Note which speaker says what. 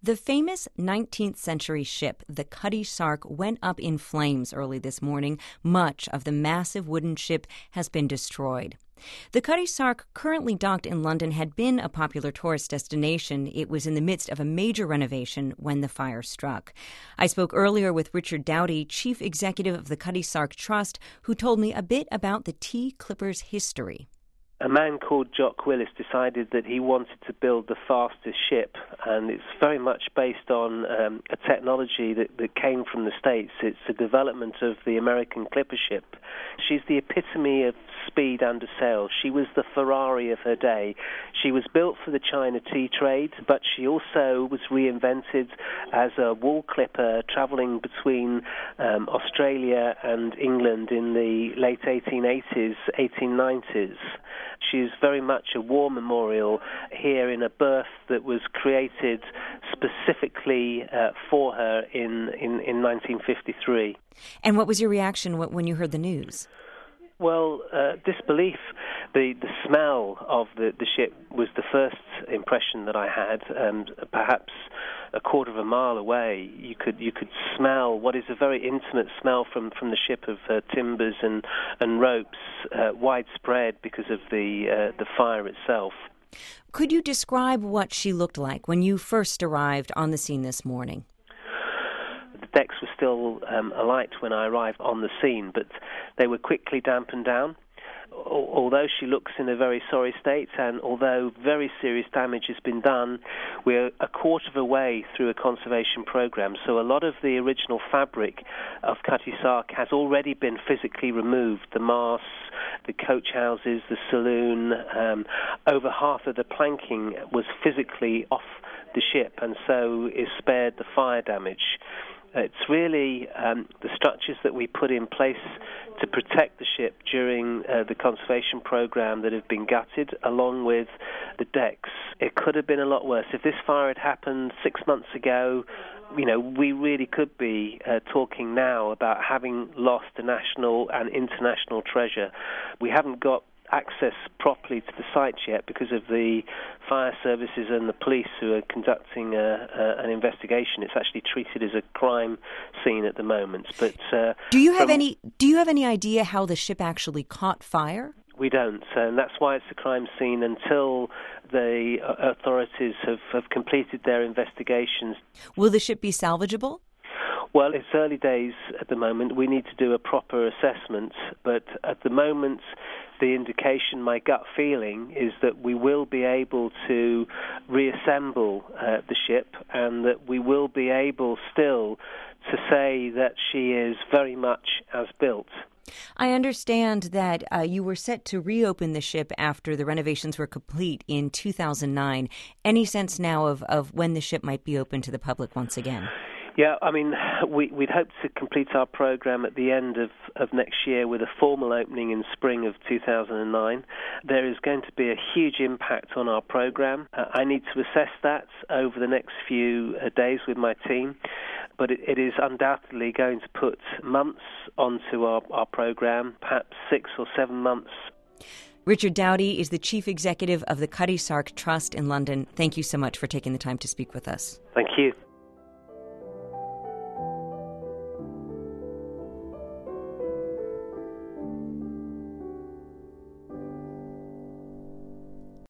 Speaker 1: The famous 19th century ship, the Cutty Sark, went up in flames early this morning. Much of the massive wooden ship has been destroyed. The Cutty Sark, currently docked in London, had been a popular tourist destination. It was in the midst of a major renovation when the fire struck. I spoke earlier with Richard Dowdy, chief executive of the Cutty Sark Trust, who told me a bit about the Tea Clipper's history.
Speaker 2: A man called Jock Willis decided that he wanted to build the fastest ship, and it's very much based on a technology that came from the States. It's a development of the American Clipper ship. She's the epitome of speed under sail. She was the Ferrari of her day. She was built for the China tea trade, but she also was reinvented as a wool clipper travelling between Australia and England in the late 1880s, 1890s. She's very much a war memorial here in a berth that was created specifically for her in 1953.
Speaker 1: And what was your reaction when you heard the news?
Speaker 2: Well, disbelief. The smell of the ship was the first impression that I had, and perhaps a quarter of a mile away you could smell what is a very intimate smell from the ship of timbers and ropes, widespread because of the fire itself.
Speaker 1: Could you describe what she looked like when you first arrived on the scene this morning?
Speaker 2: The decks were still alight when I arrived on the scene, but they were quickly dampened down. Although she looks in a very sorry state, and although very serious damage has been done, we're a quarter of a way through a conservation program, so a lot of the original fabric of Cutty Sark has already been physically removed. The masts, the coach houses, the saloon, over half of the planking was physically off the ship, and so is spared the fire damage. It's really the structures that we put in place to protect the ship during the conservation program that have been gutted, along with the decks. It could have been a lot worse. If this fire had happened 6 months ago, we really could be talking now about having lost a national and international treasure. We haven't got access properly to the site yet because of the fire services and the police who are conducting an investigation. It's actually treated as a crime scene at the moment. But
Speaker 1: do you have any idea how the ship actually caught fire?
Speaker 2: We don't, and that's why it's a crime scene until the authorities have completed their investigations.
Speaker 1: Will the ship be salvageable?
Speaker 2: Well, it's early days at the moment. We need to do a proper assessment, but at the moment, the indication, my gut feeling, is that we will be able to reassemble the ship, and that we will be able still to say that she is very much as built.
Speaker 1: I understand that you were set to reopen the ship after the renovations were complete in 2009. Any sense now of when the ship might be open to the public once again?
Speaker 2: Yeah, I mean, we'd hope to complete our program at the end of next year with a formal opening in spring of 2009. There is going to be a huge impact on our program. I need to assess that over the next few days with my team, but it is undoubtedly going to put months onto our program, perhaps 6 or 7 months.
Speaker 1: Richard Dowdy is the chief executive of the Cutty Sark Trust in London. Thank you so much for taking the time to speak with us.
Speaker 2: Thank you.